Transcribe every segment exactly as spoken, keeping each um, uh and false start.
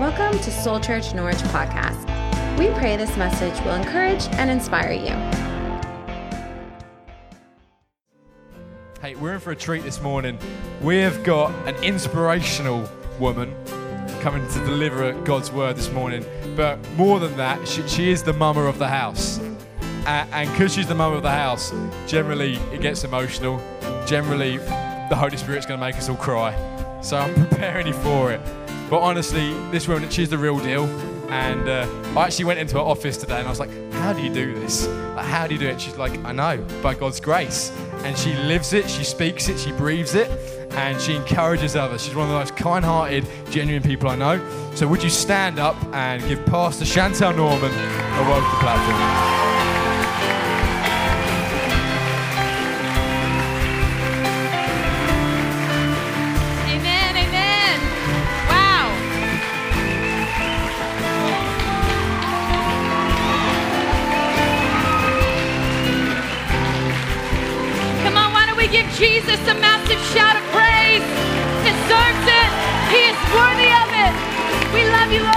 Welcome to Soul Church Norwich podcast. We pray this message will encourage and inspire you. Hey, we're in for a treat this morning. We have got an inspirational woman coming to deliver God's word this morning. But more than that, she, she is the mama of the house. Uh, and because she's the mama of the house, generally it gets emotional. Generally, the Holy Spirit's going to make us all cry. So I'm preparing you for it. But honestly, this woman, she's the real deal. And uh, I actually went into her office today and I was like, how do you do this? Like, how do you do it? She's like, I know, by God's grace. And she lives it, she speaks it, she breathes it, and she encourages others. She's one of the most kind-hearted, genuine people I know. So would you stand up and give Pastor Chantel Norman a welcome to the platform? Give Jesus a massive shout of praise. Deserves it. He is worthy of it. We love you,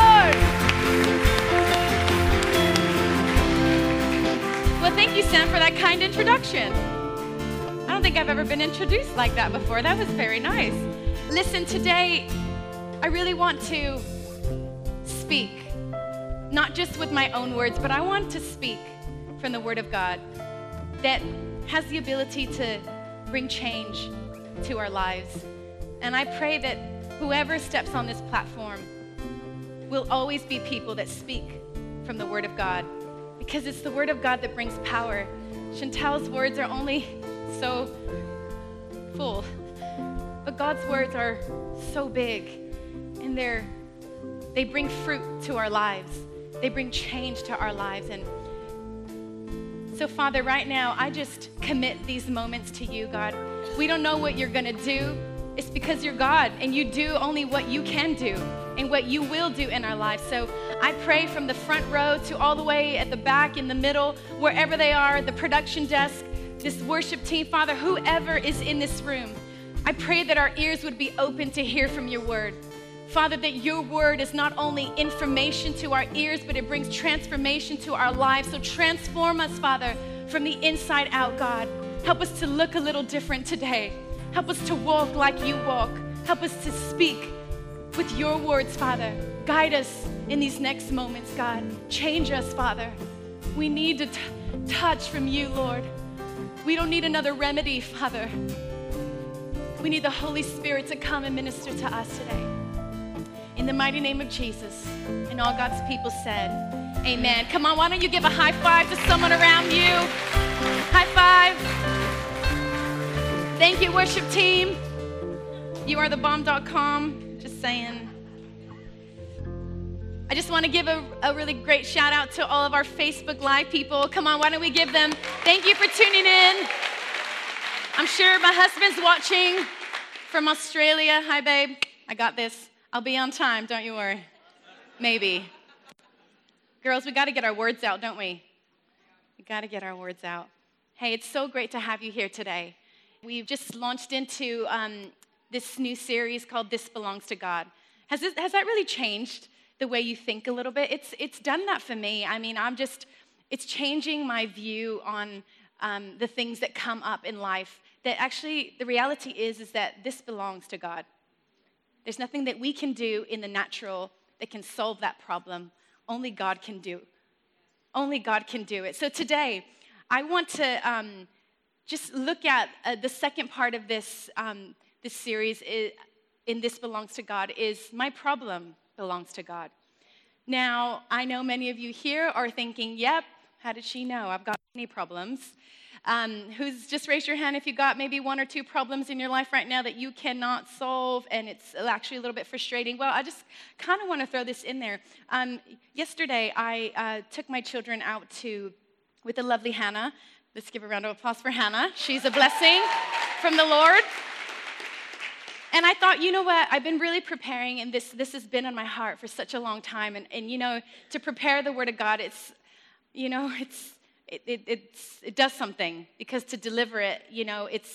Lord. Well, thank you, Sam, for that kind introduction. I don't think I've ever been introduced like that before. That was very nice. Listen, today, I really want to speak, not just with my own words, but I want to speak from the Word of God that has the ability to bring change to our lives. And I pray that whoever steps on this platform will always be people that speak from the Word of God, because it's the Word of God that brings power. Chantel's words are only so full, but God's words are so big, and they're they bring fruit to our lives. They bring change to our lives. And so, Father, right now, I just commit these moments to you, God. We don't know what you're going to do. It's because you're God, and you do only what you can do and what you will do in our lives. So I pray from the front row to all the way at the back, in the middle, wherever they are, the production desk, this worship team, Father, whoever is in this room, I pray that our ears would be open to hear from your word. Father, that your word is not only information to our ears, but it brings transformation to our lives. So transform us, Father, from the inside out, God. Help us to look a little different today. Help us to walk like you walk. Help us to speak with your words, Father. Guide us in these next moments, God. Change us, Father. We need to t- touch from you, Lord. We don't need another remedy, Father. We need the Holy Spirit to come and minister to us today. In the mighty name of Jesus, and all God's people said, amen. Come on, why don't you give a high five to someone around you? High five. Thank you, worship team. You are the bomb dot com. Just saying. I just want to give a, a really great shout out to all of our Facebook Live people. Come on, why don't we give them, thank you for tuning in. I'm sure my husband's watching from Australia. Hi, babe. I got this. I'll be on time, don't you worry. Maybe. Girls, we got to get our words out, don't we? We got to get our words out. Hey, it's so great to have you here today. We've just launched into um, this new series called This Belongs to God. Has, this, has that really changed the way you think a little bit? It's it's done that for me. I mean, I'm just, it's changing my view on um, the things that come up in life. That actually, the reality is, is that this belongs to God. There's nothing that we can do in the natural that can solve that problem. Only God can do. Only God can do it. So today, I want to um, just look at uh, the second part of this um, this series. Is, in This Belongs to God, is my problem belongs to God. Now, I know many of you here are thinking, yep, how did she know? I've got many problems. Um, who's just raise your hand if you got maybe one or two problems in your life right now that you cannot solve, and it's actually a little bit frustrating. Well, I just kind of want to throw this in there. Um, yesterday, I uh, took my children out to, with the lovely Hannah. Let's give a round of applause for Hannah. She's a blessing from the Lord. And I thought, you know what? I've been really preparing, and this this has been on my heart for such a long time. And, and you know, to prepare the Word of God, it's, you know, it's, It, it, it's, it does something, because to deliver it, you know, it's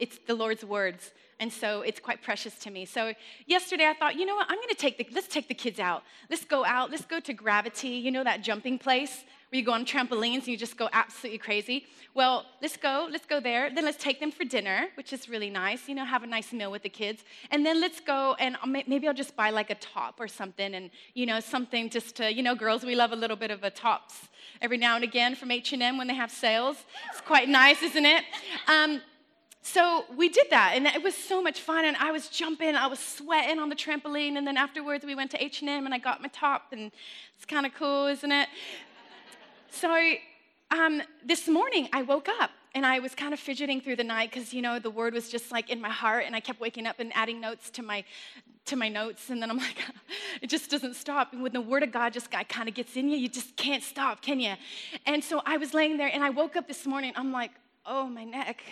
it's the Lord's words. And so it's quite precious to me. So yesterday I thought, you know what, I'm gonna take the, let's take the kids out. Let's go out, let's go to Gravity, you know that jumping place where you go on trampolines and you just go absolutely crazy? Well, let's go, let's go there. Then let's take them for dinner, which is really nice, you know, have a nice meal with the kids. And then let's go and maybe I'll just buy like a top or something and, you know, something just to, you know, girls, we love a little bit of a tops every now and again from H and M when they have sales. It's quite nice, isn't it? Um, So we did that, and it was so much fun, and I was jumping, I was sweating on the trampoline, and then afterwards we went to H and M, and I got my top, and it's kind of cool, isn't it? So um, this morning I woke up, and I was kind of fidgeting through the night, because, you know, the word was just like in my heart, and I kept waking up and adding notes to my to my notes, and then I'm like, it just doesn't stop. And when the word of God just kind of gets in you, you just can't stop, can you? And so I was laying there, and I woke up this morning, I'm like, oh, my neck.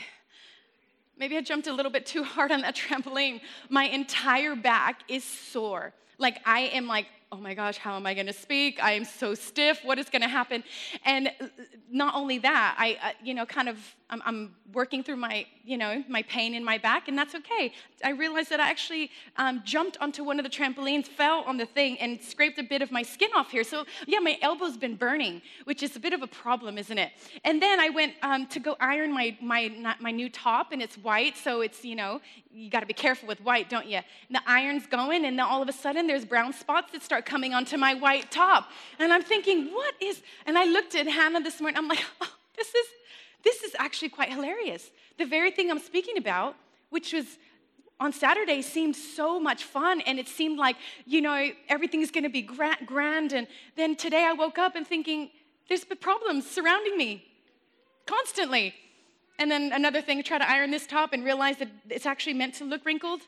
Maybe I jumped a little bit too hard on that trampoline. My entire back is sore. Like, I am like, oh my gosh, how am I gonna speak? I am so stiff, what is gonna happen? And not only that, I, uh, you know, kind of, I'm, I'm working through my, you know, my pain in my back, and that's okay. I realized that I actually um, jumped onto one of the trampolines, fell on the thing, and scraped a bit of my skin off here. So yeah, my elbow's been burning, which is a bit of a problem, isn't it? And then I went um, to go iron my, my, my new top, and it's white, so it's, you know, you gotta be careful with white, don't you? And the iron's going, and then all of a sudden, there's brown spots that start coming onto my white top. And I'm thinking, what is, and I looked at Hannah this morning, I'm like, oh, this is, this is actually quite hilarious. The very thing I'm speaking about, which was on Saturday, seemed so much fun, and it seemed like, you know, everything's gonna be gra- grand, and then today I woke up and thinking, there's been problems surrounding me, constantly. And then another thing, try to iron this top and realize that it's actually meant to look wrinkled.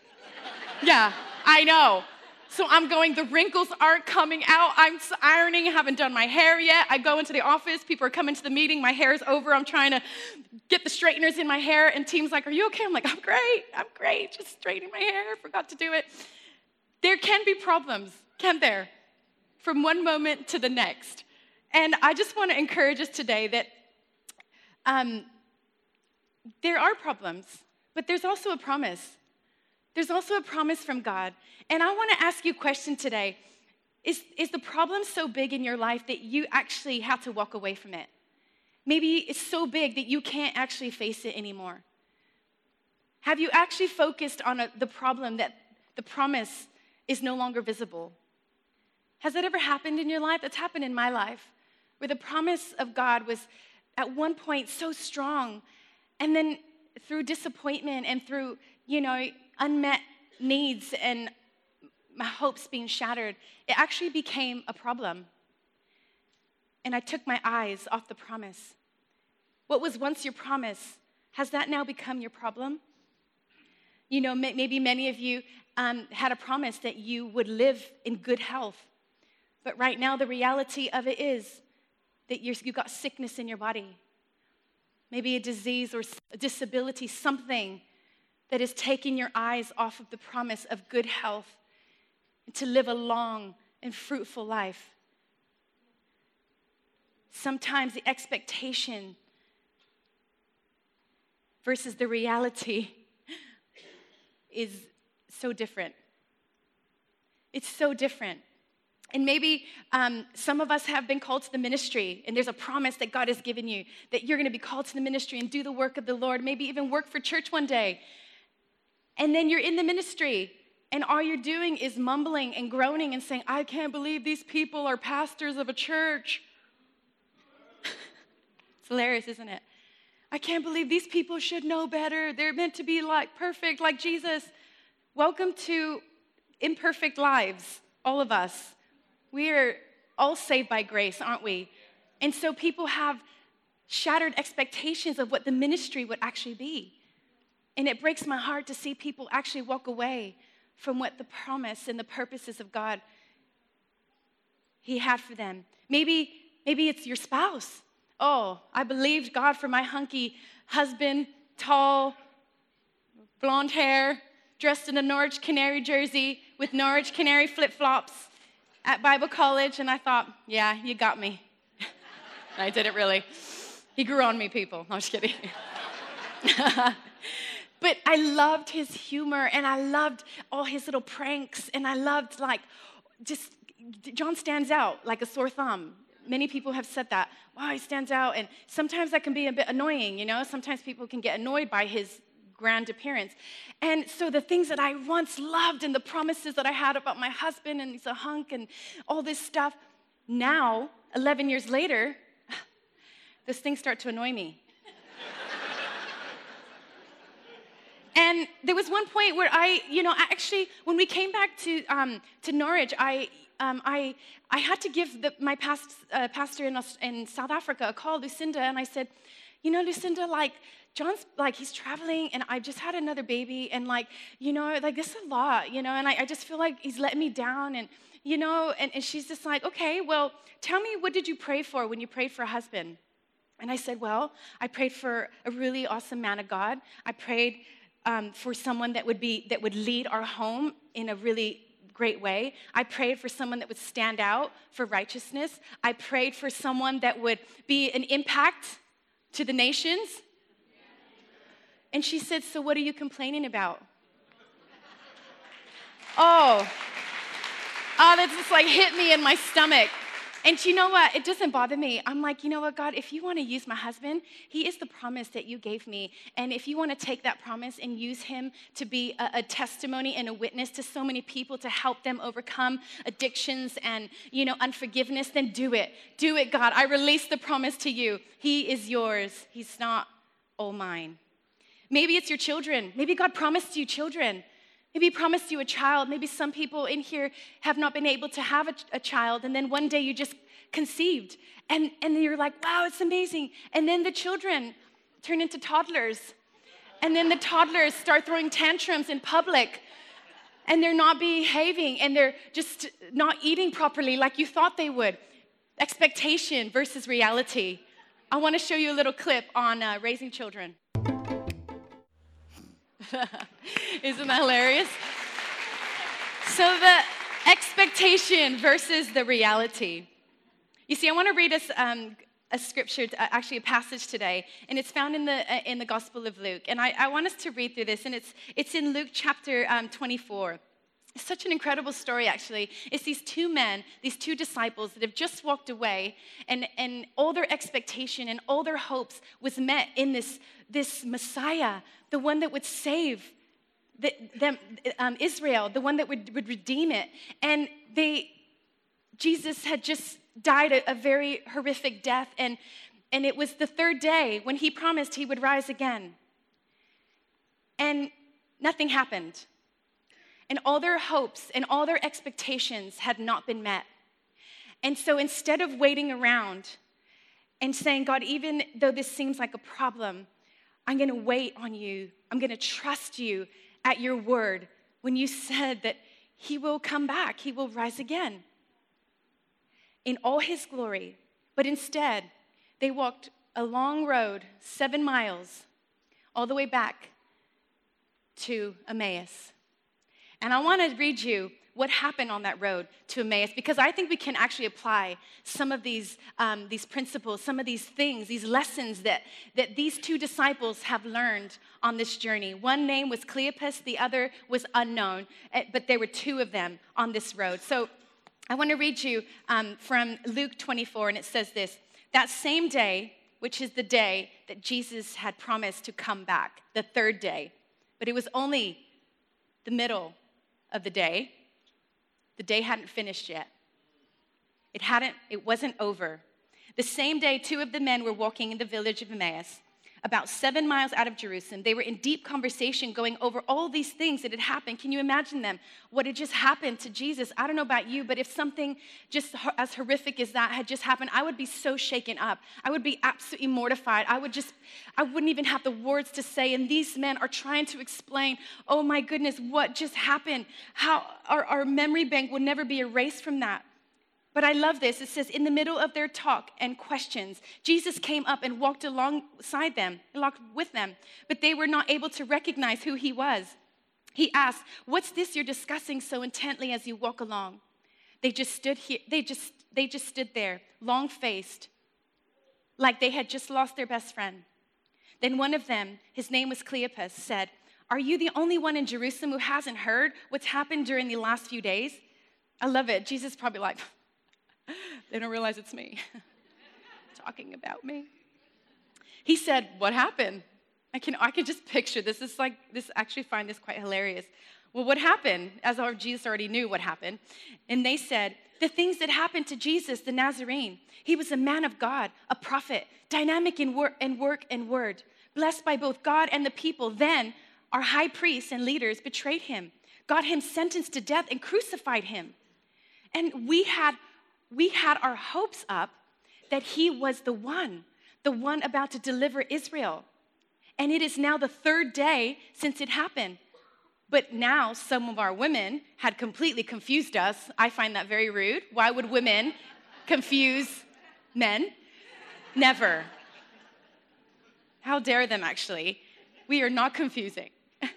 Yeah, I know. So I'm going, the wrinkles aren't coming out. I'm ironing, haven't done my hair yet. I go into the office, people are coming to the meeting, my hair's over. I'm trying to get the straighteners in my hair, and team's like, are you okay? I'm like, I'm great, I'm great, just straightening my hair, forgot to do it. There can be problems, can't there? From one moment to the next. And I just want to encourage us today that um, there are problems, but there's also a promise. There's also a promise from God. And I want to ask you a question today. Is, is the problem so big in your life that you actually have to walk away from it? Maybe it's so big that you can't actually face it anymore. Have you actually focused on a, the problem that the promise is no longer visible? Has that ever happened in your life? That's happened in my life, where the promise of God was at one point so strong, and then through disappointment and through, you know, unmet needs and my hopes being shattered, it actually became a problem. And I took my eyes off the promise. What was once your promise, has that now become your problem? You know, maybe many of you um, had a promise that you would live in good health. But right now, the reality of it is that you're, you've got sickness in your body. Maybe a disease or a disability, something that is taking your eyes off of the promise of good health and to live a long and fruitful life. Sometimes the expectation versus the reality is so different. It's so different. And maybe um, some of us have been called to the ministry, and there's a promise that God has given you that you're going to be called to the ministry and do the work of the Lord, maybe even work for church one day. And then you're in the ministry, and all you're doing is mumbling and groaning and saying, I can't believe these people are pastors of a church. It's hilarious, isn't it? I can't believe these people should know better. They're meant to be like perfect, like Jesus. Welcome to imperfect lives, all of us. We are all saved by grace, aren't we? And so people have shattered expectations of what the ministry would actually be. And it breaks my heart to see people actually walk away from what the promise and the purposes of God He had for them. Maybe, maybe it's your spouse. Oh, I believed God for my hunky husband, tall, blonde hair, dressed in a Norwich Canary jersey with Norwich Canary flip-flops at Bible college, and I thought, yeah, you got me. And I didn't really. He grew on me, people. No, I'm just kidding. But I loved his humor, and I loved all his little pranks, and I loved, like, just, John stands out like a sore thumb. Many people have said that. Wow, he stands out, and sometimes that can be a bit annoying, you know? Sometimes people can get annoyed by his grand appearance. And so the things that I once loved and the promises that I had about my husband, and he's a hunk and all this stuff, now, eleven years later, those things start to annoy me. And there was one point where I, you know, actually, when we came back to um, to Norwich, I, um, I, I had to give the, my past uh, pastor in, in South Africa a call, Lucinda, and I said, you know, Lucinda, like, John's, like, he's traveling, and I just had another baby, and, like, you know, like, this is a lot, you know, and I, I just feel like he's letting me down, and, you know, and, and she's just like, okay, well, tell me, what did you pray for when you prayed for a husband? And I said, well, I prayed for a really awesome man of God. I prayed Um, for someone that would be that would lead our home in a really great way. I prayed for someone that would stand out for righteousness. I prayed for someone that would be an impact to the nations. And she said, so what are you complaining about? Oh, oh, that just like hit me in my stomach. And you know what? It doesn't bother me. I'm like, you know what, God, if you want to use my husband, he is the promise that you gave me. And if you want to take that promise and use him to be a, a testimony and a witness to so many people to help them overcome addictions and, you know, unforgiveness, then do it. Do it, God. I release the promise to you. He is yours. He's not all mine. Maybe it's your children. Maybe God promised you children. Maybe he promised you a child. Maybe some people in here have not been able to have a, a child, and then one day you just conceived, and, and you're like, wow, it's amazing. And then the children turn into toddlers, and then the toddlers start throwing tantrums in public, and they're not behaving, and they're just not eating properly like you thought they would. Expectation versus reality. I want to show you a little clip on uh, raising children. Isn't that hilarious? So the expectation versus the reality. You see, I want to read us um, a scripture, actually a passage today, and it's found in the uh, in the Gospel of Luke. And I, I want us to read through this, and it's it's in Luke chapter um, twenty-four. It's such an incredible story, actually. It's these two men, these two disciples that have just walked away, and, and all their expectation and all their hopes was met in this, this Messiah, the one that would save the, them, um, Israel, the one that would, would redeem it. And they, Jesus had just died a, a very horrific death, and, and it was the third day when he promised he would rise again. And nothing happened. And all their hopes and all their expectations had not been met. And so instead of waiting around and saying, God, even though this seems like a problem, I'm going to wait on you. I'm going to trust you at your word when you said that he will come back. He will rise again in all his glory. But instead, they walked a long road, seven miles, all the way back to Emmaus. And I want to read you what happened on that road to Emmaus, because I think we can actually apply some of these, um, these principles, some of these things, these lessons that, that these two disciples have learned on this journey. One name was Cleopas, the other was unknown, but there were two of them on this road. So I want to read you um, from Luke twenty-four, and it says this: that same day, which is the day that Jesus had promised to come back, the third day, but it was only the middle of the day. The day hadn't finished yet. It hadn't, it wasn't over. The same day, two of the men were walking in the village of Emmaus, about seven miles out of Jerusalem. They were in deep conversation going over all these things that had happened. Can you imagine them? What had just happened to Jesus? I don't know about you, but if something just as horrific as that had just happened, I would be so shaken up. I would be absolutely mortified. I would just, I wouldn't even have the words to say. And these men are trying to explain, oh my goodness, what just happened? How our, our memory bank will never be erased from that. But I love this. It says, in the middle of their talk and questions, Jesus came up and walked alongside them, walked with them, but they were not able to recognize who he was. He asked, what's this you're discussing so intently as you walk along? They just stood here, they just, they just stood there, long-faced, like they had just lost their best friend. Then one of them, his name was Cleopas, said, Are you the only one in Jerusalem who hasn't heard what's happened during the last few days? I love it. Jesus is probably like, they don't realize it's me talking about me. He said, what happened? I can, I can just picture this. This is like, this actually find this quite hilarious. Well, what happened? As our Jesus already knew what happened. And they said, the things that happened to Jesus, the Nazarene. He was a man of God, a prophet, dynamic in, wor- in work and word, blessed by both God and the people. Then our high priests and leaders betrayed him, got him sentenced to death, and crucified him. And we had, we had our hopes up that he was the one, the one about to deliver Israel. And it is now the third day since it happened. But now some of our women had completely confused us. I find that very rude. Why would women confuse men? Never. How dare them, actually. We are not confusing.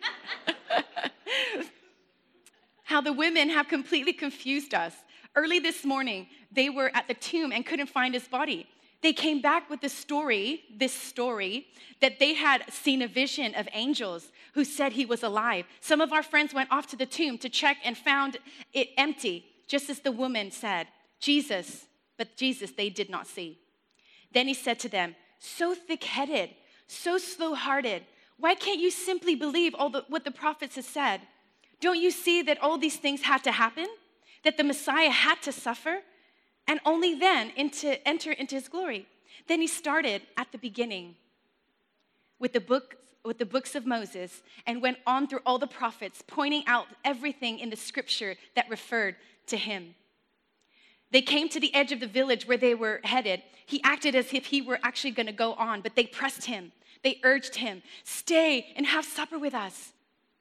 How the women have completely confused us. Early this morning, they were at the tomb and couldn't find his body. They came back with the story, this story, that they had seen a vision of angels who said he was alive. Some of our friends went off to the tomb to check and found it empty, just as the woman said, Jesus, but Jesus they did not see. Then he said to them, so thick-headed, so slow-hearted, why can't you simply believe all the, what the prophets have said? Don't you see that all these things had to happen? That the Messiah had to suffer? And only then into, enter into his glory. Then he started at the beginning with the book, with the books of Moses and went on through all the prophets, pointing out everything in the scripture that referred to him. They came to the edge of the village where they were headed. He acted as if he were actually going to go on, but they pressed him. They urged him, stay and have supper with us.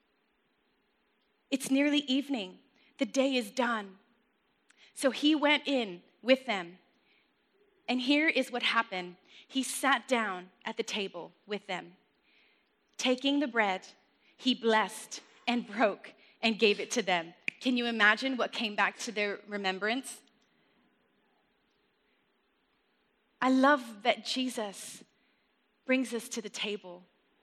It's nearly evening. The day is done. So he went in with them. And here is what happened. He sat down at the table with them. Taking the bread, he blessed and broke and gave it to them. Can you imagine what came back to their remembrance? I love that Jesus brings us to the table.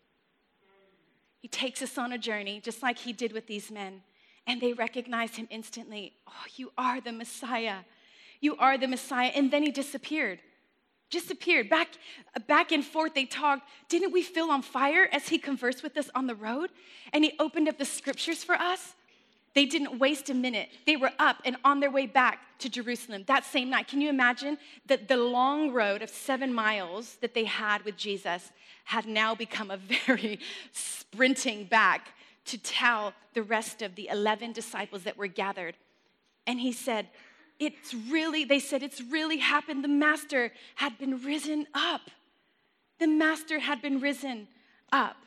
He takes us on a journey, just like he did with these men. And they recognize him instantly. Oh, you are the Messiah. You are the Messiah. And then he disappeared. Disappeared. Back, back and forth they talked. Didn't we feel on fire as he conversed with us on the road? And he opened up the scriptures for us. They didn't waste a minute. They were up and on their way back to Jerusalem that same night. Can you imagine that the long road of seven miles that they had with Jesus had now become a very sprinting back to tell the rest of the eleven disciples that were gathered. And he said, it's really, they said, it's really happened. The master had been risen up. The master had been risen up.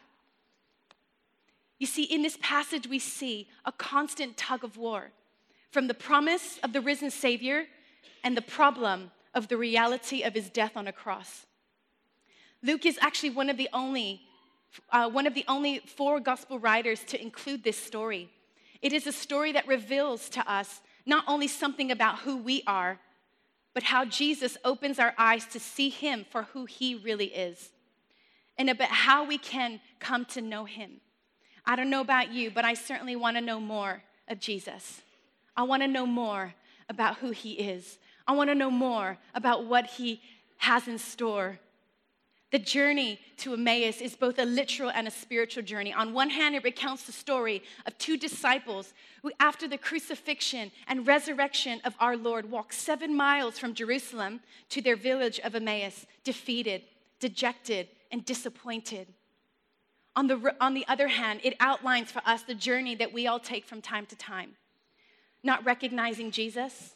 You see, in this passage, we see a constant tug of war from the promise of the risen Savior and the problem of the reality of his death on a cross. Luke is actually one of the only Uh, one of the only four gospel writers to include this story. It is a story that reveals to us not only something about who we are, but how Jesus opens our eyes to see him for who he really is, and about how we can come to know him. I don't know about you, but I certainly want to know more of Jesus. I want to know more about who he is. I want to know more about what he has in store. The journey to Emmaus is both a literal and a spiritual journey. On one hand, it recounts the story of two disciples who, after the crucifixion and resurrection of our Lord, walked seven miles from Jerusalem to their village of Emmaus, defeated, dejected, and disappointed. On the, on the other hand, it outlines for us the journey that we all take from time to time. Not recognizing Jesus,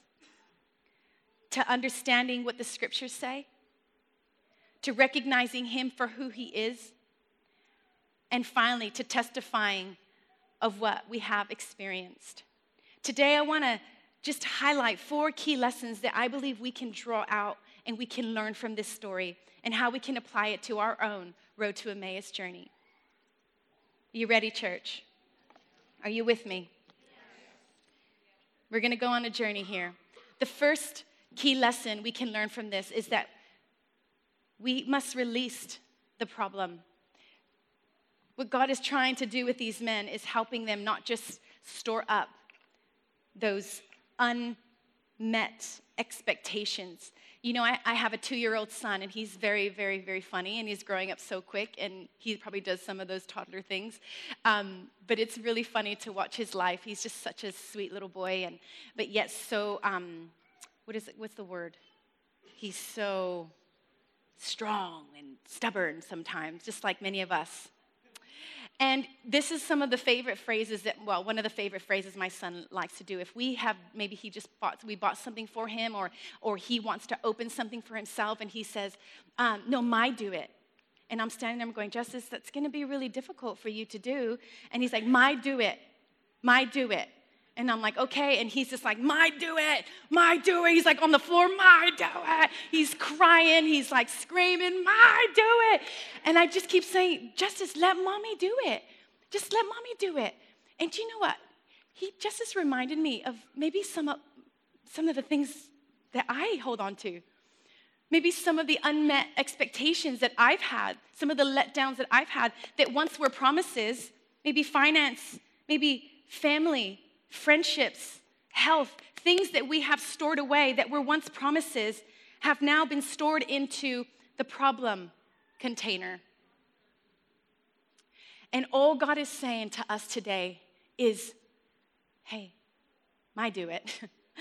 to understanding what the scriptures say, to recognizing him for who he is, and finally to testifying of what we have experienced. Today I want to just highlight four key lessons that I believe we can draw out and we can learn from this story and how we can apply it to our own Road to Emmaus journey. Are you ready, church? Are you with me? We're going to go on a journey here. The first key lesson we can learn from this is that we must release the problem. What God is trying to do with these men is helping them not just store up those unmet expectations. You know, I, I have a two-year-old son, and he's very, very, very funny, and he's growing up so quick, and he probably does some of those toddler things. Um, but it's really funny to watch his life. He's just such a sweet little boy, and but yet so, um, what is it? What's the word? He's so strong and stubborn sometimes, just like many of us. And this is some of the favorite phrases that, well, one of the favorite phrases my son likes to do. If we have, maybe he just bought, we bought something for him, or or he wants to open something for himself, and he says, um, no, my do it. And I'm standing there, I'm going, Justice, that's going to be really difficult for you to do. And he's like, my do it, my do it. And I'm like, okay. And he's just like, my do it, my do it. He's like on the floor, my do it. He's crying. He's like screaming, my do it. And I just keep saying, Justice, let mommy do it. Just let mommy do it. And do you know what? He Justice reminded me of maybe some of, some of the things that I hold on to. Maybe some of the unmet expectations that I've had, some of the letdowns that I've had that once were promises, maybe finance, maybe family, friendships, health, things that we have stored away that were once promises have now been stored into the problem container. And all God is saying to us today is, hey, my do it.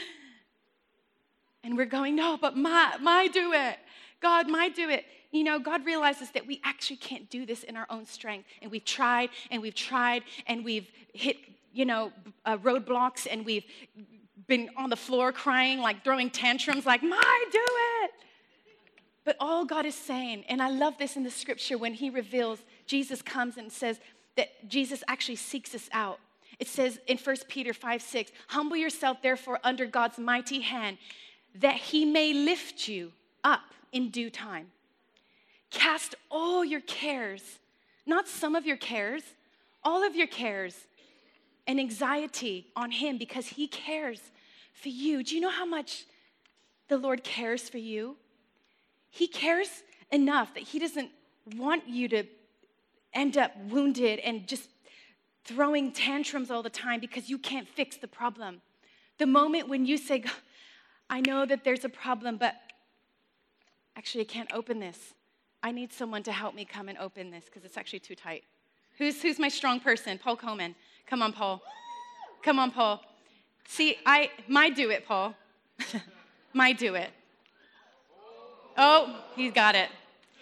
And we're going, no, but my, my do it. God, my do it. You know, God realizes that we actually can't do this in our own strength. And we've tried, and we've tried, and we've hit, you know, uh, roadblocks, and we've been on the floor crying, like throwing tantrums, like, my do it. But all God is saying, and I love this in the scripture when he reveals, Jesus comes and says that Jesus actually seeks us out. It says in First Peter five six, humble yourself therefore under God's mighty hand, that he may lift you up in due time. Cast all your cares, not some of your cares, all of your cares and anxiety on him, because he cares for you. Do you know how much the Lord cares for you? He cares enough that he doesn't want you to end up wounded and just throwing tantrums all the time because you can't fix the problem. The moment when you say, I know that there's a problem, but actually I can't open this. I need someone to help me come and open this because it's actually too tight. Who's, who's my strong person? Paul Coleman. Come on, Paul. Come on, Paul. See, I, my do it, Paul. My do it. Oh, he's got it.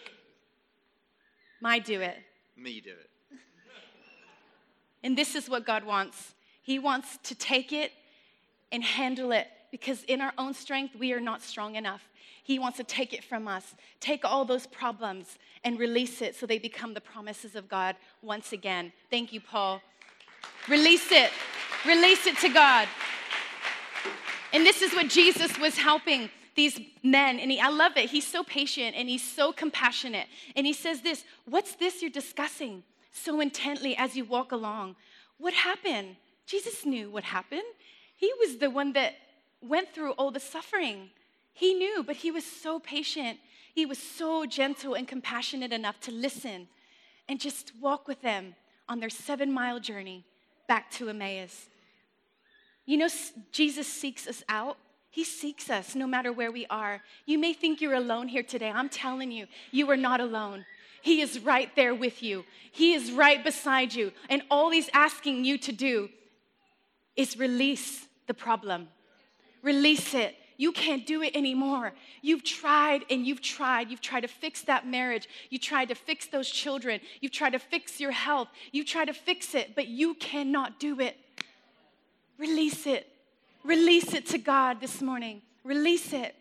My do it. Me do it. And this is what God wants. He wants to take it and handle it, because in our own strength, we are not strong enough. He wants to take it from us, take all those problems and release it so they become the promises of God once again. Thank you, Paul. Release it. Release it to God. And this is what Jesus was helping these men. And he, I love it. He's so patient and he's so compassionate. And he says this, what's this you're discussing so intently as you walk along? What happened? Jesus knew what happened. He was the one that went through all the suffering. He knew, but he was so patient. He was so gentle and compassionate enough to listen and just walk with them on their seven-mile journey back to Emmaus. You know, Jesus seeks us out. He seeks us no matter where we are. You may think you're alone here today. I'm telling you, you are not alone. He is right there with you. He is right beside you. And all he's asking you to do is release the problem. Release it. You can't do it anymore. You've tried and you've tried. You've tried to fix that marriage. You tried to fix those children. You've tried to fix your health. You've tried to fix it, but you cannot do it. Release it. Release it to God this morning. Release it.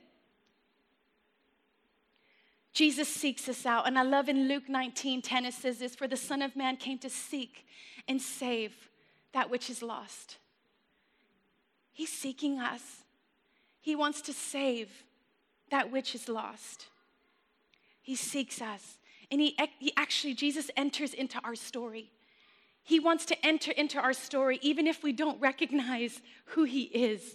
Jesus seeks us out. And I love in Luke nineteen ten, it says this, for the Son of Man came to seek and save that which is lost. He's seeking us. He wants to save that which is lost. He seeks us. And he, he actually, Jesus enters into our story. He wants to enter into our story even if we don't recognize who he is.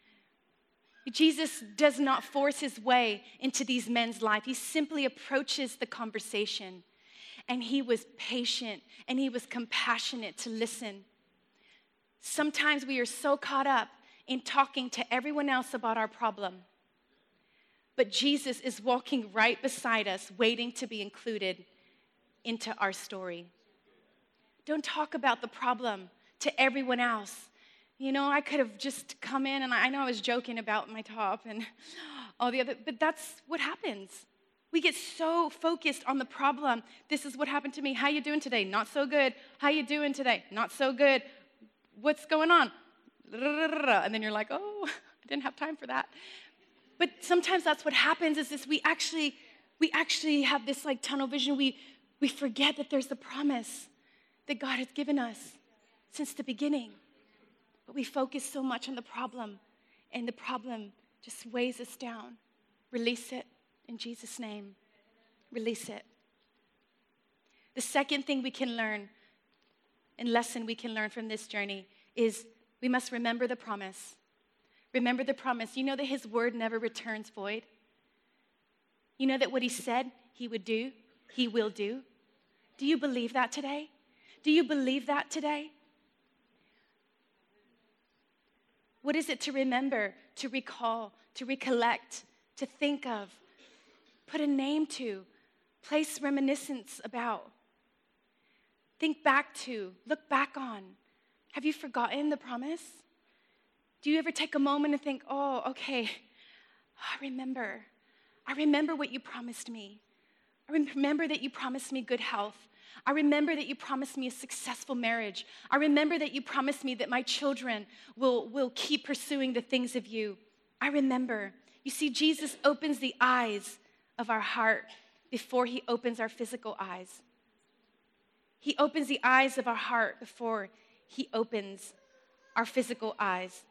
Jesus does not force his way into these men's life. He simply approaches the conversation. and he was patient, and he was compassionate to listen. Sometimes we are so caught up in talking to everyone else about our problem, but Jesus is walking right beside us, waiting to be included into our story. Don't talk about the problem to everyone else. You know, I could have just come in, and I know I was joking about my top and all the other, but that's what happens. We get so focused on the problem. This is what happened to me. How you doing today? Not so good. How you doing today? Not so good. What's going on? And then you're like, oh, I didn't have time for that. But sometimes that's what happens is this, we actually, we actually have this like tunnel vision. We, we forget that there's the promise that God has given us since the beginning. But we focus so much on the problem, and the problem just weighs us down. Release it in Jesus' name. Release it. The second thing we can learn, and lesson we can learn from this journey, is we must remember the promise. Remember the promise. You know that his word never returns void. You know that what he said he would do, he will do. Do you believe that today? Do you believe that today? What is it to remember, to recall, to recollect, to think of, put a name to, place reminiscence about, think back to, look back on? Have you forgotten the promise? Do you ever take a moment and think, oh, okay, I remember. I remember what you promised me. I remember that you promised me good health. I remember that you promised me a successful marriage. I remember that you promised me that my children will, will keep pursuing the things of you. I remember. You see, Jesus opens the eyes of our heart before he opens our physical eyes. He opens the eyes of our heart before he opens our physical eyes.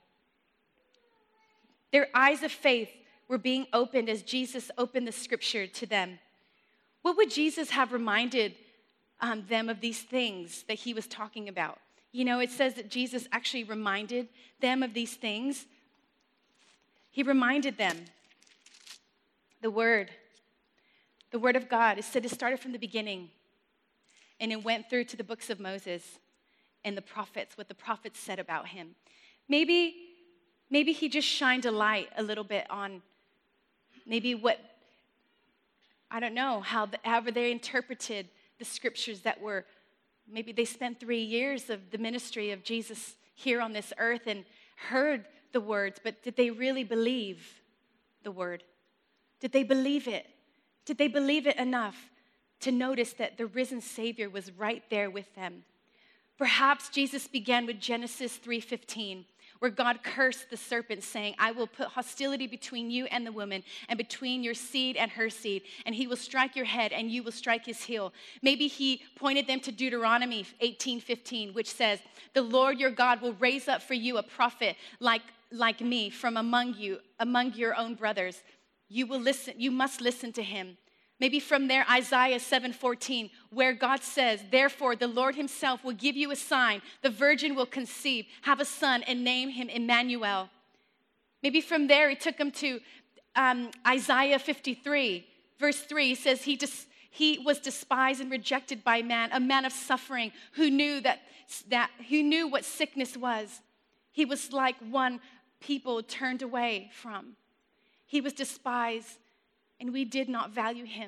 Their eyes of faith were being opened as Jesus opened the scripture to them. What would Jesus have reminded um, them of these things that he was talking about? You know, it says that Jesus actually reminded them of these things. He reminded them. The word, the word of God, it said it started from the beginning, and it went through to the books of Moses and the prophets, what the prophets said about him. Maybe, maybe he just shined a light a little bit on maybe what, I don't know, how the, however they interpreted the scriptures that were, maybe they spent three years of the ministry of Jesus here on this earth and heard the words, but did they really believe the word? Did they believe it? Did they believe it enough to notice that the risen Savior was right there with them? Perhaps Jesus began with Genesis three fifteen, where God cursed the serpent, saying, I will put hostility between you and the woman, and between your seed and her seed, and he will strike your head, and you will strike his heel. Maybe he pointed them to Deuteronomy eighteen fifteen, which says, the Lord your God will raise up for you a prophet like, like me from among you, among your own brothers. You will listen, you must listen to him. Maybe from there, Isaiah seven fourteen, where God says, therefore, the Lord himself will give you a sign. The virgin will conceive, have a son, and name him Emmanuel. Maybe from there, he took him to um, Isaiah fifty-three, verse three. He says, he, dis- he was despised and rejected by man, a man of suffering who knew, that, that, who knew what sickness was. He was like one people turned away from. He was despised, and we did not value him.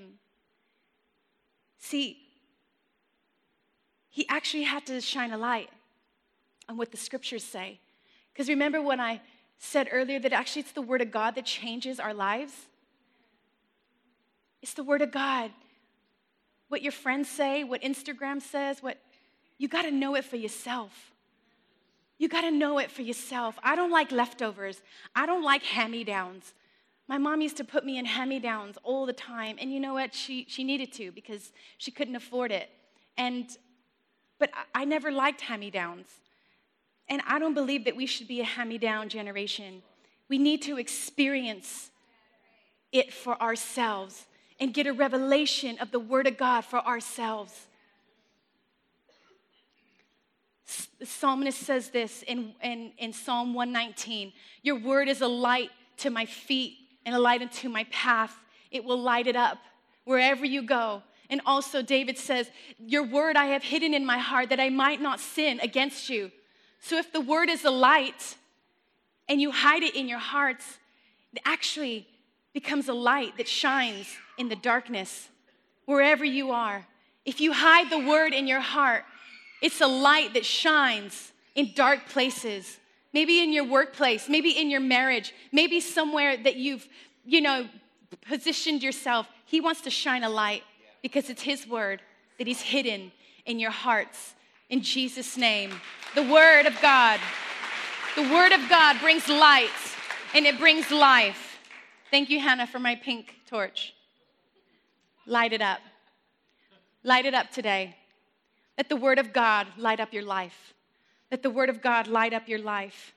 See, he actually had to shine a light on what the scriptures say. Because remember when I said earlier that actually it's the word of God that changes our lives? It's the word of God. What your friends say, what Instagram says, what you got to know it for yourself. You got to know it for yourself. I don't like leftovers. I don't like hand-me-downs. My mom used to put me in hand-me-downs all the time, and you know what? She she needed to because she couldn't afford it. And but I, I never liked hand-me-downs. And I don't believe that we should be a hand-me-down generation. We need to experience it for ourselves and get a revelation of the Word of God for ourselves. The psalmist says this in, in, in Psalm one nineteen, your word is a light to my feet and a light unto my path. It will light it up wherever you go. And also David says, your word I have hidden in my heart that I might not sin against you. So if the word is a light and you hide it in your hearts, it actually becomes a light that shines in the darkness wherever you are. If you hide the word in your heart, it's a light that shines in dark places. Maybe in your workplace, maybe in your marriage, maybe somewhere that you've, you know, positioned yourself. He wants to shine a light because it's his word that he's hidden in your hearts. In Jesus' name, the word of God. The word of God brings light and it brings life. Thank you, Hannah, for my pink torch. Light it up. Light it up today. Let the word of God light up your life. Let the word of God light up your life.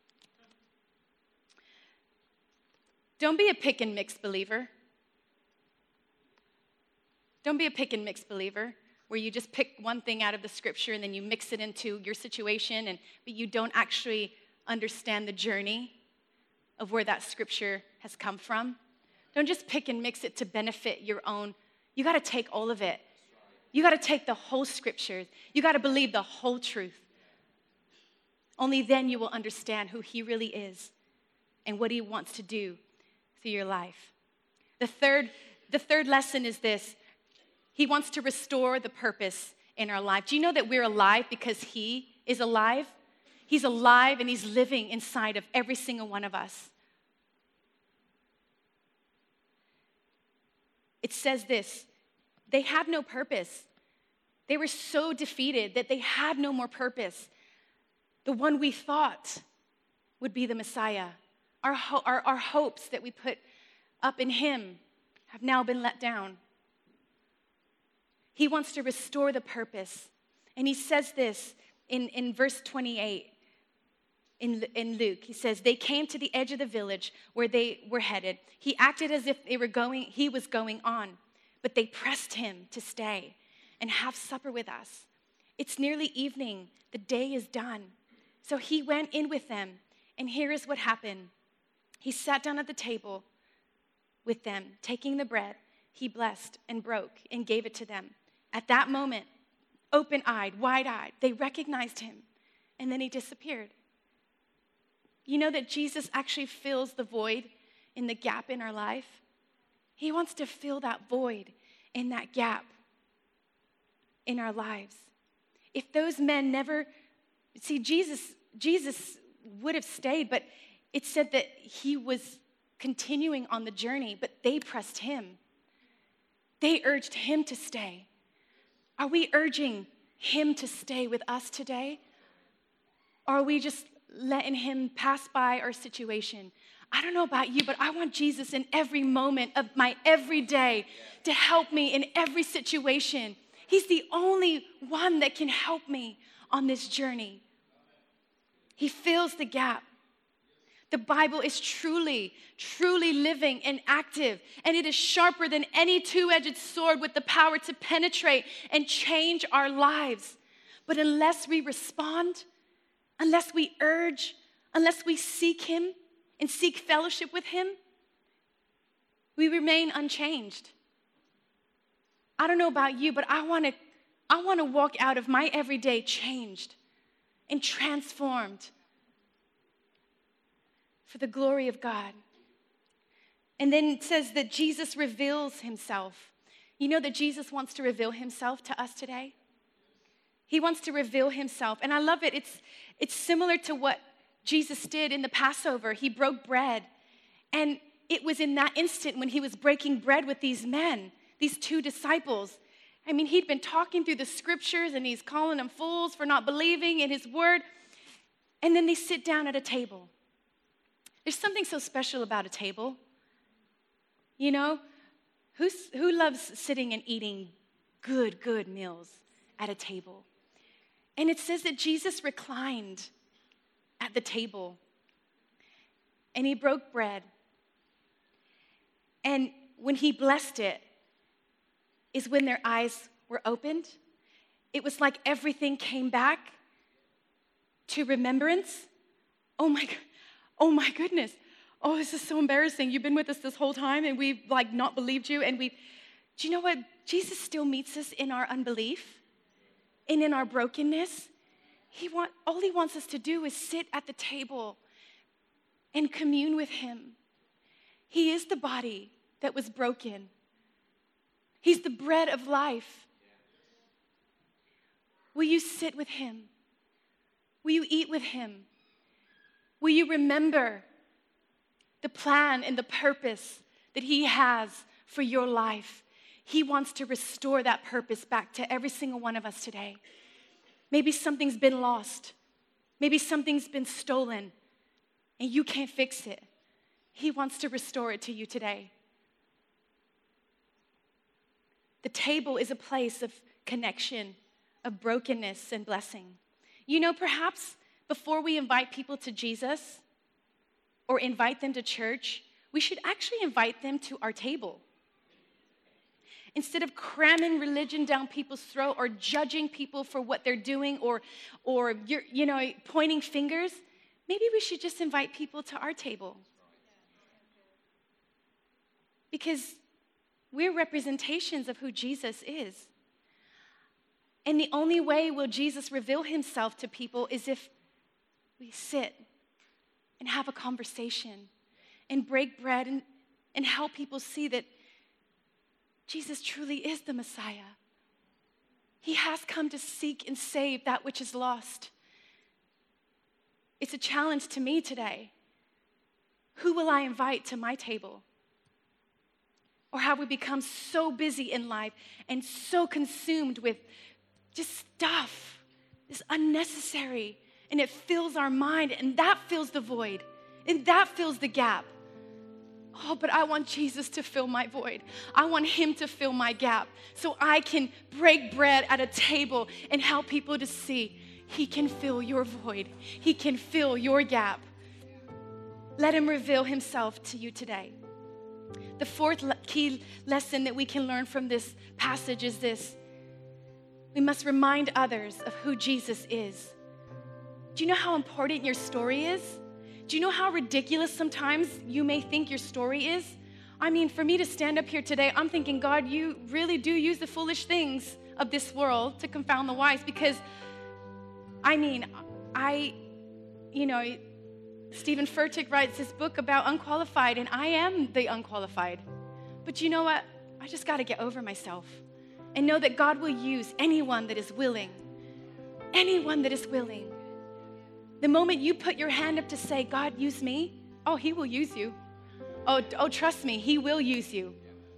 Don't be a pick and mix believer. Don't be a pick and mix believer where you just pick one thing out of the scripture and then you mix it into your situation, and but you don't actually understand the journey of where that scripture has come from. Don't just pick and mix it to benefit your own. You got to take all of it. You got to take the whole scripture. You got to believe the whole truth. Only then you will understand who he really is and what he wants to do through your life. The third, the third lesson is this. He wants to restore the purpose in our life. Do you know that we're alive because he is alive? He's alive and he's living inside of every single one of us. It says this, they had no purpose. They were so defeated that they had no more purpose. The one we thought would be the Messiah, our, ho- our, our hopes that we put up in him have now been let down. He wants to restore the purpose. And he says this in, in verse twenty-eight in, in Luke. He says, they came to the edge of the village where they were headed. He acted as if they were going, he was going on, but they pressed him to stay and have supper with us. It's nearly evening. The day is done. So he went in with them, and here is what happened. He sat down at the table with them, taking the bread. He blessed and broke and gave it to them. At that moment, open-eyed, wide-eyed, they recognized him, and then he disappeared. You know that Jesus actually fills the void in the gap in our life? He wants to fill that void in that gap in our lives. If those men never, see, Jesus, Jesus would have stayed, but it said that he was continuing on the journey, but they pressed him. They urged him to stay. Are we urging him to stay with us today? Or are we just letting him pass by our situation? I don't know about you, but I want Jesus in every moment of my everyday to help me in every situation. He's the only one that can help me on this journey. He fills the gap. The Bible is truly, truly living and active, and it is sharper than any two-edged sword with the power to penetrate and change our lives. But unless we respond, unless we urge, unless we seek him and seek fellowship with him, we remain unchanged. I don't know about you, but I want to I want to walk out of my everyday changed and transformed for the glory of God. And then it says that Jesus reveals himself. You know that Jesus wants to reveal himself to us today? He wants to reveal himself. And I love it. It's, it's similar to what Jesus did in the Passover. He broke bread. And it was in that instant when he was breaking bread with these men, these two disciples. I mean, he'd been talking through the scriptures and he's calling them fools for not believing in his word. And then they sit down at a table. There's something so special about a table. You know, who's, who loves sitting and eating good, good meals at a table? And it says that Jesus reclined at the table and he broke bread. And when he blessed it, is when their eyes were opened. It was like everything came back to remembrance. Oh my God. Oh my goodness. Oh, this is so embarrassing. You've been with us this whole time and we've like not believed you. And we, do you know what? Jesus still meets us in our unbelief and in our brokenness. He want, all he wants us to do is sit at the table and commune with him. He is the body that was broken. He's the bread of life. Will you sit with him? Will you eat with him? Will you remember the plan and the purpose that he has for your life? He wants to restore that purpose back to every single one of us today. Maybe something's been lost. Maybe something's been stolen and you can't fix it. He wants to restore it to you today. The table is a place of connection, of brokenness and blessing. You know, perhaps before we invite people to Jesus or invite them to church, we should actually invite them to our table. Instead of cramming religion down people's throat or judging people for what they're doing or, or you're, you know, pointing fingers, maybe we should just invite people to our table. Because we're representations of who Jesus is. And the only way will Jesus reveal himself to people is if we sit and have a conversation and break bread and, and help people see that Jesus truly is the Messiah. He has come to seek and save that which is lost. It's a challenge to me today. Who will I invite to my table? Or have we become so busy in life and so consumed with just stuff, it's unnecessary, and it fills our mind, and that fills the void, and that fills the gap. Oh, but I want Jesus to fill my void. I want him to fill my gap so I can break bread at a table and help people to see he can fill your void. He can fill your gap. Let him reveal himself to you today. The fourth le- key lesson that we can learn from this passage is this. We must remind others of who Jesus is. Do you know how important your story is? Do you know how ridiculous sometimes you may think your story is? I mean, for me to stand up here today, I'm thinking, God, you really do use the foolish things of this world to confound the wise, because, I mean, I, you know, Stephen Furtick writes this book about unqualified, and I am the unqualified. But you know what? I just got to get over myself and know that God will use anyone that is willing. Anyone that is willing. The moment you put your hand up to say, God, use me, oh, he will use you. Oh, oh, trust me, he will use you.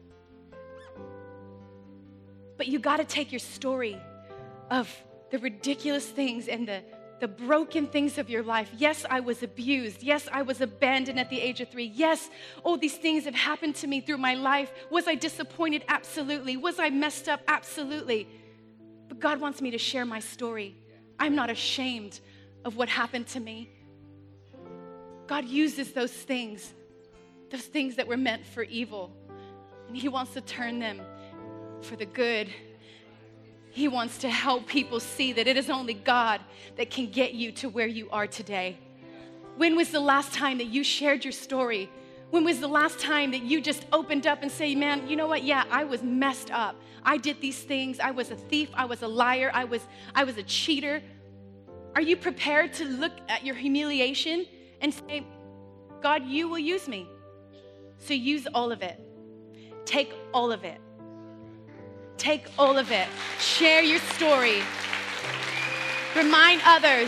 But you got to take your story of the ridiculous things and the, the broken things of your life. Yes, I was abused. Yes, I was abandoned at the age of three. Yes, all these things have happened to me through my life. Was I disappointed? Absolutely. Was I messed up? Absolutely. But God wants me to share my story. I'm not ashamed of what happened to me. God uses those things, those things that were meant for evil, and he wants to turn them for the good. He wants to help people see that it is only God that can get you to where you are today. When was the last time that you shared your story? When was the last time that you just opened up and say, man, you know what? Yeah, I was messed up. I did these things. I was a thief. I was a liar. I was, I was a cheater. Are you prepared to look at your humiliation and say, God, you will use me. So use all of it. Take all of it. Take all of it. Share your story. Remind others.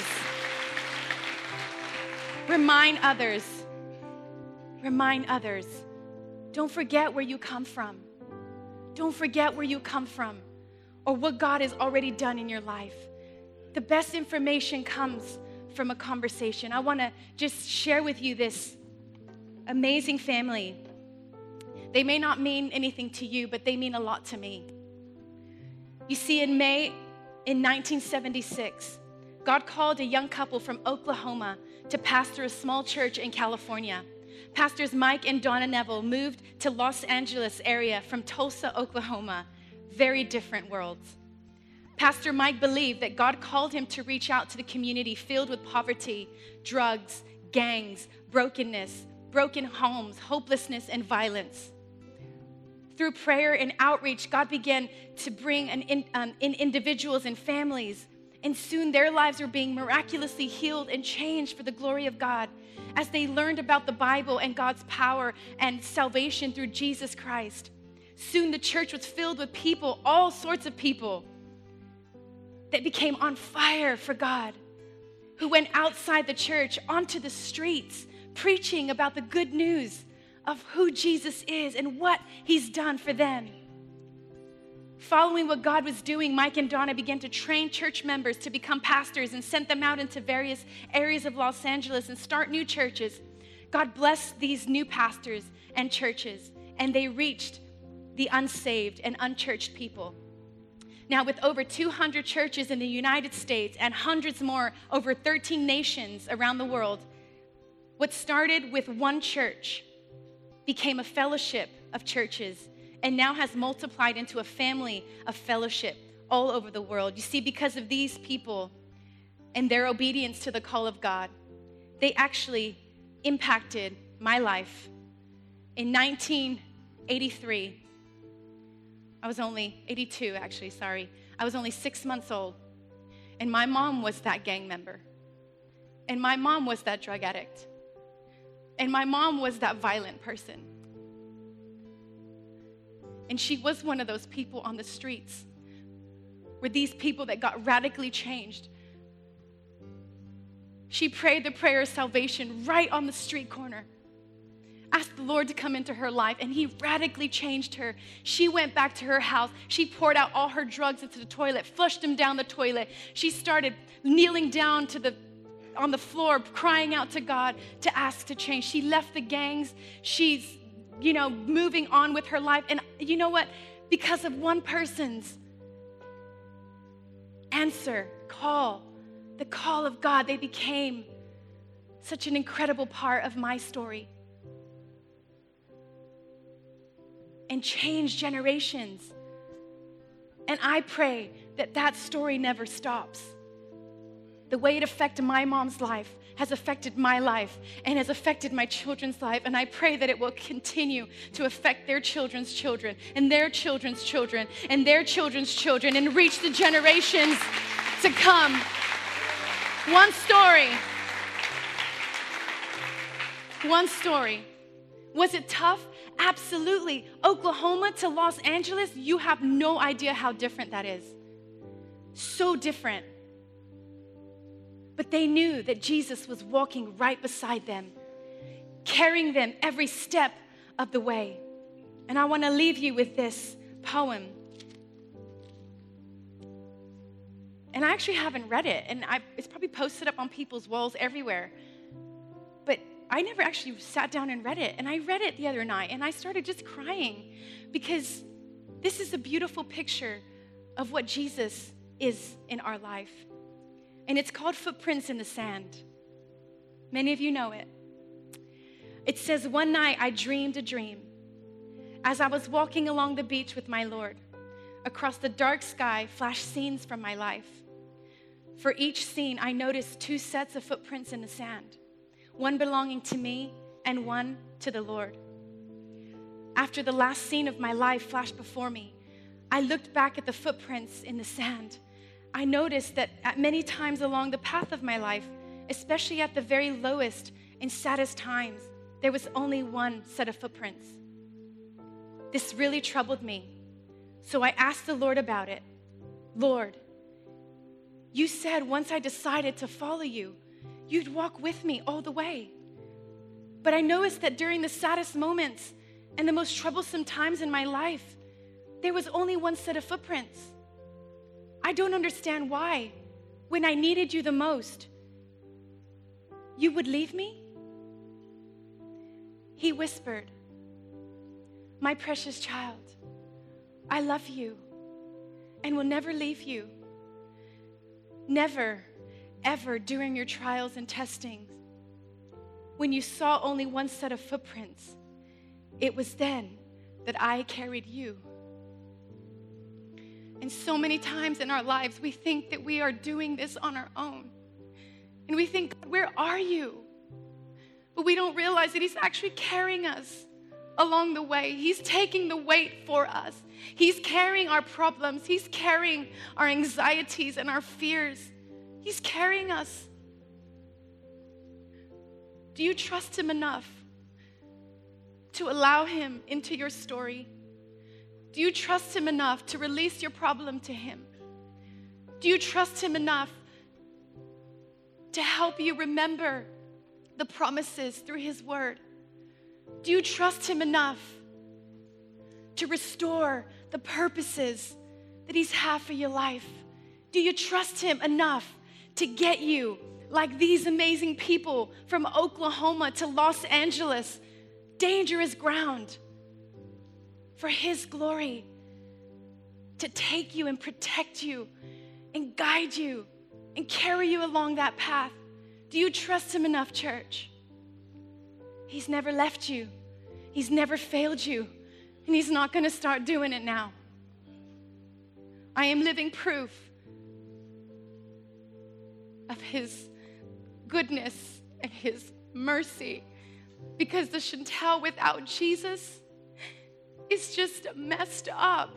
Remind others. Remind others. Don't forget where you come from. Don't forget where you come from or what God has already done in your life. The best information comes from a conversation. I want to just share with you this amazing family. They may not mean anything to you, but they mean a lot to me. You see, in May in nineteen seventy-six, God called a young couple from Oklahoma to pastor a small church in California. Pastors Mike and Donna Neville moved to Los Angeles area from Tulsa, Oklahoma. Very different worlds. Pastor Mike believed that God called him to reach out to the community filled with poverty, drugs, gangs, brokenness, broken homes, hopelessness, and violence. through prayer and outreach, God began to bring an in, um, in individuals and families, and soon their lives were being miraculously healed and changed for the glory of God as they learned about the Bible and God's power and salvation through Jesus Christ. Soon the church was filled with people, all sorts of people that became on fire for God, who went outside the church onto the streets preaching about the good news of who Jesus is and what he's done for them. Following what God was doing, Mike and Donna began to train church members to become pastors and sent them out into various areas of Los Angeles and start new churches. God blessed these new pastors and churches, and they reached the unsaved and unchurched people. Now, with over two hundred churches in the United States and hundreds more over thirteen nations around the world, what started with one church became a fellowship of churches and now has multiplied into a family of fellowship all over the world. You see, because of these people and their obedience to the call of God, they actually impacted my life. In nineteen eighty-three, I was only, eighty-two actually, sorry. I was only six months old. And my mom was that gang member. And my mom was that drug addict. And my mom was that violent person. And she was one of those people on the streets where these people that got radically changed. She prayed the prayer of salvation right on the street corner. Asked the Lord to come into her life, and he radically changed her. She went back to her house. She poured out all her drugs into the toilet, flushed them down the toilet. She started kneeling down to the on the floor, crying out to God to ask to change. She left the gangs. She's, you know, moving on with her life. And you know what? Because of one person's answer, call, the call of God, they became such an incredible part of my story and changed generations. And I pray that that story never stops. The way it affected my mom's life has affected my life and has affected my children's life. And I pray that it will continue to affect their children's children and their children's children and their children's children and reach the generations to come. One story. One story. Was it tough? Absolutely. Oklahoma to Los Angeles, you have no idea how different that is. So different. But they knew that Jesus was walking right beside them, carrying them every step of the way. And I want to leave you with this poem. And I actually haven't read it, and I, it's probably posted up on people's walls everywhere. But I never actually sat down and read it. And I read it the other night, and I started just crying because this is a beautiful picture of what Jesus is in our life. And it's called Footprints in the Sand. Many of you know it. It says, one night I dreamed a dream as I was walking along the beach with my Lord. Across the dark sky flashed scenes from my life. For each scene, I noticed two sets of footprints in the sand, one belonging to me and one to the Lord. After the last scene of my life flashed before me, I looked back at the footprints in the sand. I noticed that at many times along the path of my life, especially at the very lowest and saddest times, there was only one set of footprints. This really troubled me. So I asked the Lord about it. Lord, you said once I decided to follow you, you'd walk with me all the way. But I noticed that during the saddest moments and the most troublesome times in my life, there was only one set of footprints. I don't understand why, when I needed you the most, you would leave me? He whispered, my precious child, I love you and will never leave you. Never, ever during your trials and testings, when you saw only one set of footprints, it was then that I carried you. And so many times in our lives, we think that we are doing this on our own. And we think, where are you? But we don't realize that he's actually carrying us along the way. He's taking the weight for us. He's carrying our problems. He's carrying our anxieties and our fears. He's carrying us. Do you trust him enough to allow him into your story? Do you trust him enough to release your problem to him? Do you trust him enough to help you remember the promises through his word? Do you trust him enough to restore the purposes that he's had for your life? Do you trust him enough to get you, like these amazing people from Oklahoma to Los Angeles, dangerous ground, for his glory, to take you and protect you and guide you and carry you along that path? Do you trust him enough, church? He's never left you. He's never failed you. And he's not going to start doing it now. I am living proof of his goodness and his mercy, because the Chantel without Jesus is just messed up.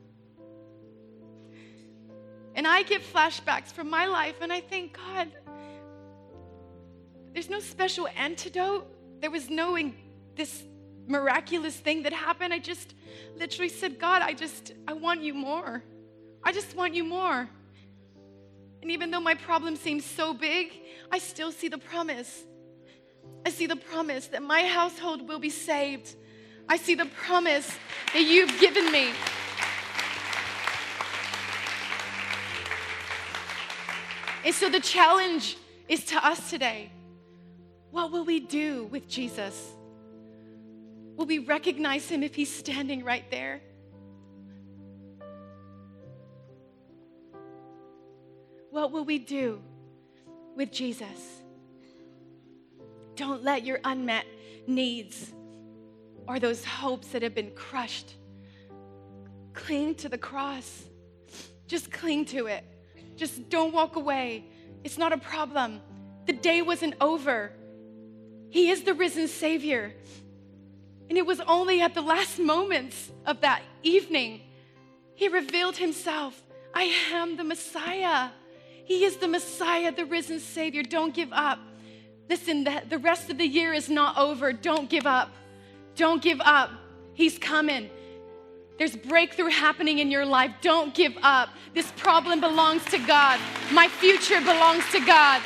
And I get flashbacks from my life, and I think, God, there's no special antidote. There was no in- this miraculous thing that happened. I just literally said, God, I just, I want you more. I just want you more. And even though my problem seems so big, I still see the promise. I see the promise that my household will be saved. I see the promise that you've given me. And so the challenge is to us today. What will we do with Jesus? Will we recognize him if he's standing right there? What will we do with Jesus? Don't let your unmet needs or those hopes that have been crushed cling to the cross. Just cling to it. Just don't walk away. It's not a problem. The day wasn't over. He is the risen Savior. And it was only at the last moments of that evening he revealed himself. I am the Messiah. He is the Messiah, the risen Savior. Don't give up. Listen, the, the rest of the year is not over. Don't give up. Don't give up. He's coming. There's breakthrough happening in your life. Don't give up. This problem belongs to God. My future belongs to God.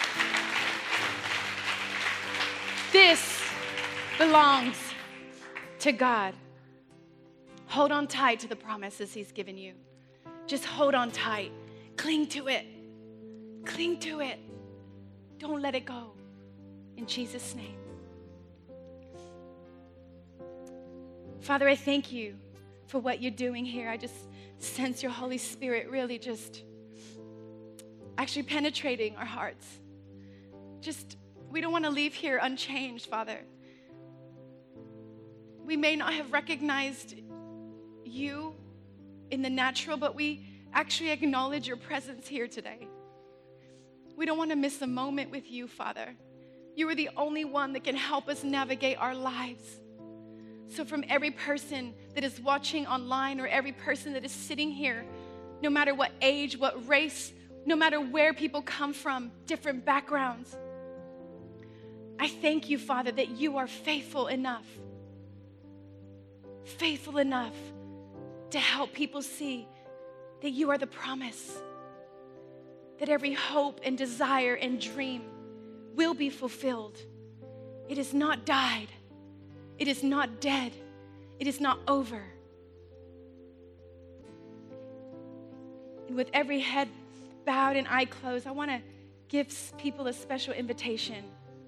This belongs to God. Hold on tight to the promises he's given you. Just hold on tight. Cling to it. Cling to it. Don't let it go. In Jesus' name. Father, I thank you for what you're doing here. I just sense your Holy Spirit really just actually penetrating our hearts. Just, we don't want to leave here unchanged, Father. We may not have recognized you in the natural, but we actually acknowledge your presence here today. We don't want to miss a moment with you, Father. You are the only one that can help us navigate our lives. So from every person that is watching online or every person that is sitting here, no matter what age, what race, no matter where people come from, different backgrounds, I thank you, Father, that you are faithful enough, faithful enough to help people see that you are the promise, that every hope and desire and dream will be fulfilled. It is not died. It is not dead. It is not over. And with every head bowed and eye closed, I want to give people a special invitation.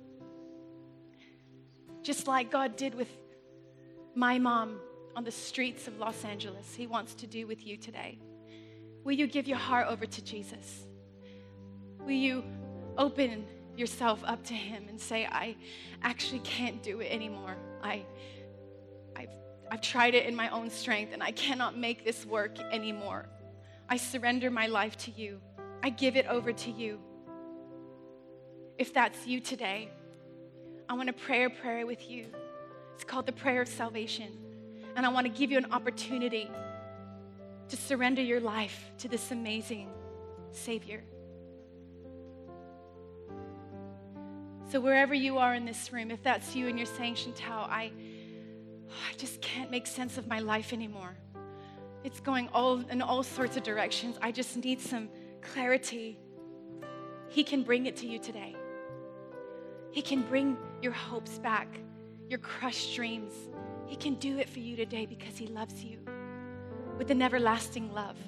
Just like God did with my mom on the streets of Los Angeles, he wants to do with you today. Will you give your heart over to Jesus? Will you open yourself up to him and say, I actually can't do it anymore. I, I've, I've tried it in my own strength and I cannot make this work anymore. I surrender my life to you. I give it over to you. If that's you today, I want to pray a prayer with you. It's called the prayer of salvation. And I want to give you an opportunity to surrender your life to this amazing Savior. So wherever you are in this room, if that's you and you're saying, Chantal, I, I just can't make sense of my life anymore. It's going all in all sorts of directions. I just need some clarity. He can bring it to you today. He can bring your hopes back, your crushed dreams. He can do it for you today because he loves you with an everlasting love.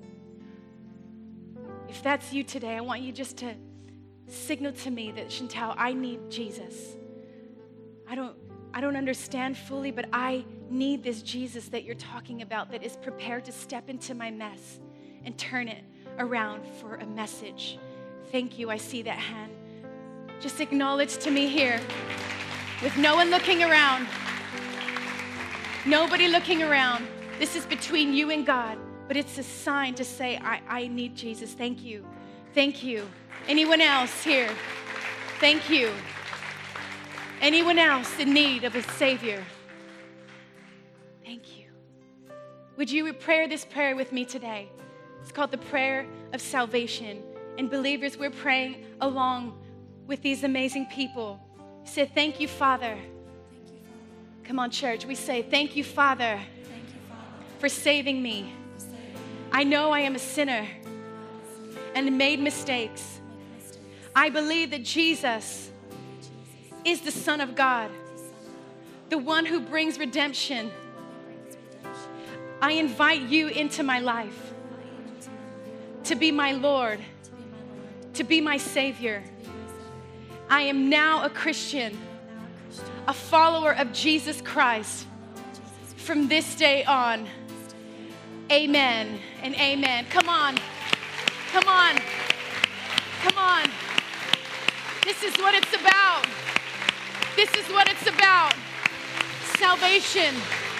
If that's you today, I want you just to signal to me that, Chantal, I need Jesus. I don't, I don't understand fully, but I need this Jesus that you're talking about that is prepared to step into my mess and turn it around for a message. Thank you. I see that hand. Just acknowledge to me here with no one looking around. Nobody looking around. This is between you and God, but it's a sign to say, I, I need Jesus. Thank you. Thank you. Anyone else here? Thank you. Anyone else in need of a Savior? Thank you. Would you pray this prayer with me today? It's called the prayer of salvation. And believers, we're praying along with these amazing people. We say, thank you, Father. Thank you, Father. Come on, church. We say, thank you, Father, Thank you, Father, for saving me. for saving me. I know I am a sinner and made mistakes. Make mistakes. I believe that Jesus Jesus, is the Son of God, the Son of God, the one who brings redemption. the one who brings redemption. I invite you into my life I invite you to my life, to be my Lord, to be my Lord, to be my Savior. to be my Savior. I am now a Christian, I am now a Christian, a follower of Jesus Christ. follower of Jesus Christ. From this day on, amen and amen. Come on, come on, come on. This is what it's about. This is what it's about. Salvation.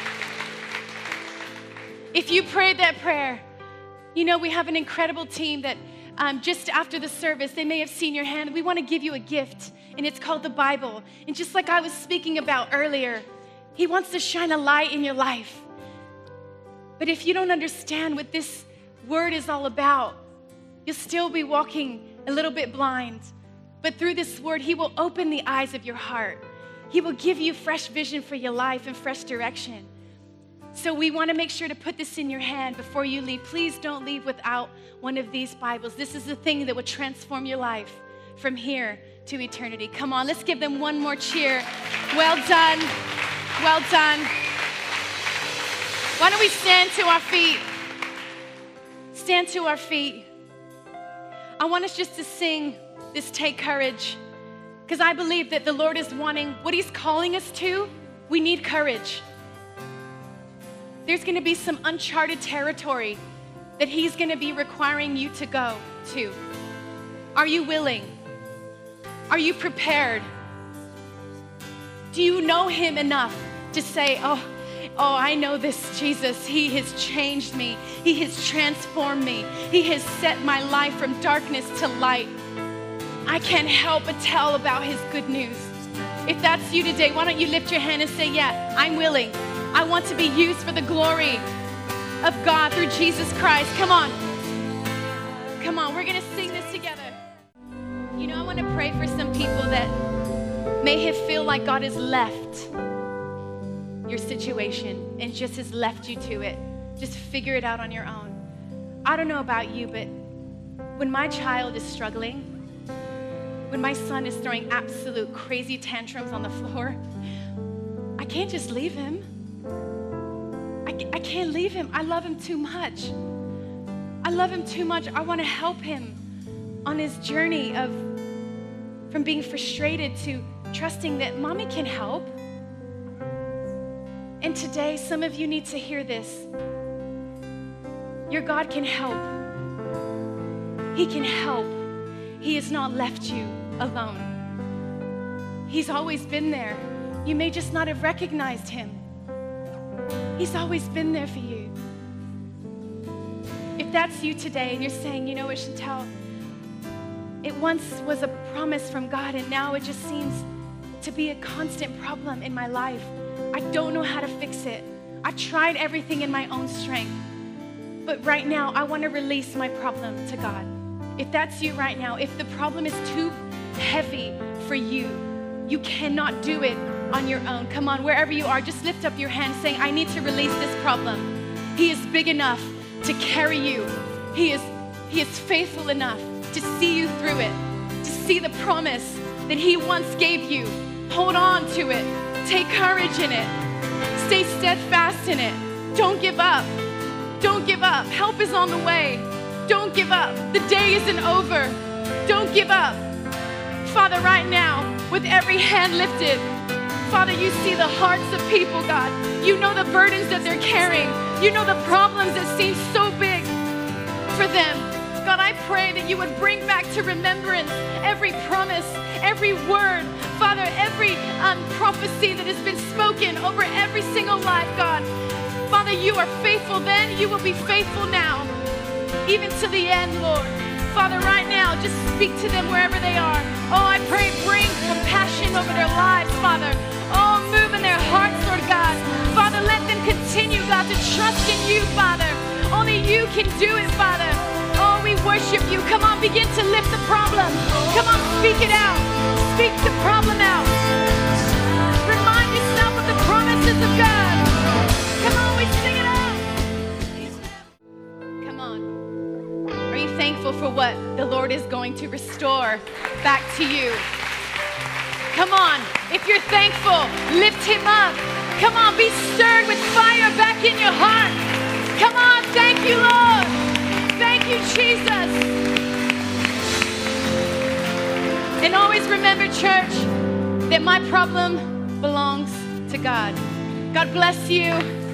If you prayed that prayer, you know we have an incredible team that um, just after the service, they may have seen your hand. We want to give you a gift, and it's called the Bible. And just like I was speaking about earlier, he wants to shine a light in your life. But if you don't understand what this word is all about, you'll still be walking a little bit blind. But through this word, he will open the eyes of your heart. He will give you fresh vision for your life and fresh direction. So we want to make sure to put this in your hand before you leave. Please don't leave without one of these Bibles. This is the thing that will transform your life from here to eternity. Come on, let's give them one more cheer. Well done. Well done. Why don't we stand to our feet? Stand to our feet. I want us just to sing this Take Courage, because I believe that the Lord is wanting what he's calling us to. We need courage. There's going to be some uncharted territory that he's going to be requiring you to go to. Are you willing? Are you prepared? Do you know him enough to say, oh, oh, I know this Jesus. He has changed me. He has transformed me. He has set my life from darkness to light. I can't help but tell about his good news. If that's you today, why don't you lift your hand and say, yeah, I'm willing. I want to be used for the glory of God through Jesus Christ. Come on. Come on, we're going to sing this together. You know, I want to pray for some people that may have feel like God has left your situation and just has left you to it. Just figure it out on your own. I don't know about you, but when my child is struggling, when my son is throwing absolute crazy tantrums on the floor, I can't just leave him. I, I can't leave him. I love him too much. I love him too much. I want to help him on his journey of from being frustrated to trusting that mommy can help. And today, some of you need to hear this. Your God can help. He can help. He has not left you alone. He's always been there. You may just not have recognized him. He's always been there for you. If that's you today and you're saying, you know what, Chantal, it once was a promise from God and now it just seems to be a constant problem in my life. I don't know how to fix it. I tried everything in my own strength. But right now, I want to release my problem to God. If that's you right now, if the problem is too heavy for you, you cannot do it on your own. Come on, wherever you are, just lift up your hand saying, I need to release this problem. He is big enough to carry you. He is, he is faithful enough to see you through it, to see the promise that He once gave you. Hold on to it. Take courage in it. Stay steadfast in it. Don't give up. Don't give up. Help is on the way. Don't give up. The day isn't over. Don't give up. Father, right now, with every hand lifted, Father, you see the hearts of people, God. You know the burdens that they're carrying. You know the problems that seem so big for them. God, I pray that you would bring back to remembrance every promise, every word, Father, every um, prophecy that has been spoken over every single life, God. Father, you are faithful then, you will be faithful now, even to the end, Lord. Father, right now, just speak to them wherever they are. Oh, I pray, bring compassion over their lives, Father. Oh, move in their hearts, Lord God. Father, let them continue, God, to trust in you, Father. Only you can do it, Father. Oh, we worship you. Come on, begin to lift the problem. Come on, speak it out. Speak the problem out. Remind yourself of the promises of God. Come on, we sing it out. Come on. Are you thankful for what the Lord is going to restore back to you? Come on. If you're thankful, lift Him up. Come on, be stirred with fire back in your heart. Come on, thank you, Lord. Thank you, Jesus. And always remember, church, that my problem belongs to God. God bless you.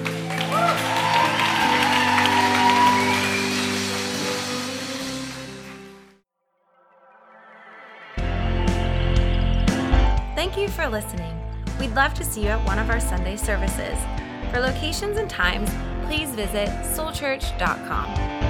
Thank you for listening. We'd love to see you at one of our Sunday services. For locations and times, please visit soul church dot com.